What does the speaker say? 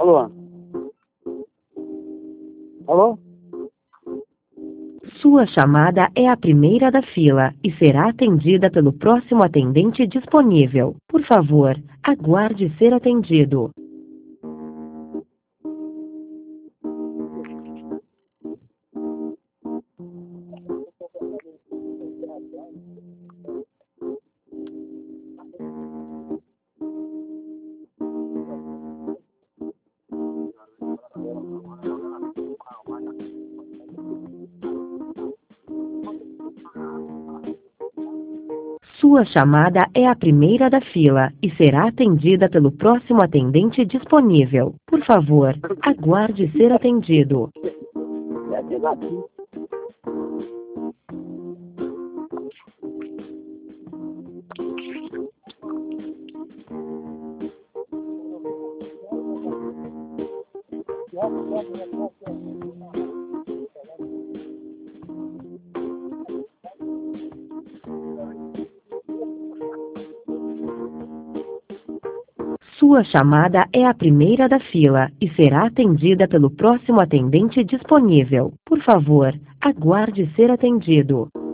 Alô? Alô? Sua chamada é a primeira da fila e será atendida pelo próximo atendente disponível. Por favor, aguarde ser atendido. Sua chamada é a primeira da fila e será atendida pelo próximo atendente disponível. Por favor, aguarde ser atendido. Sua chamada é a primeira da fila e será atendida pelo próximo atendente disponível. Por favor, aguarde ser atendido.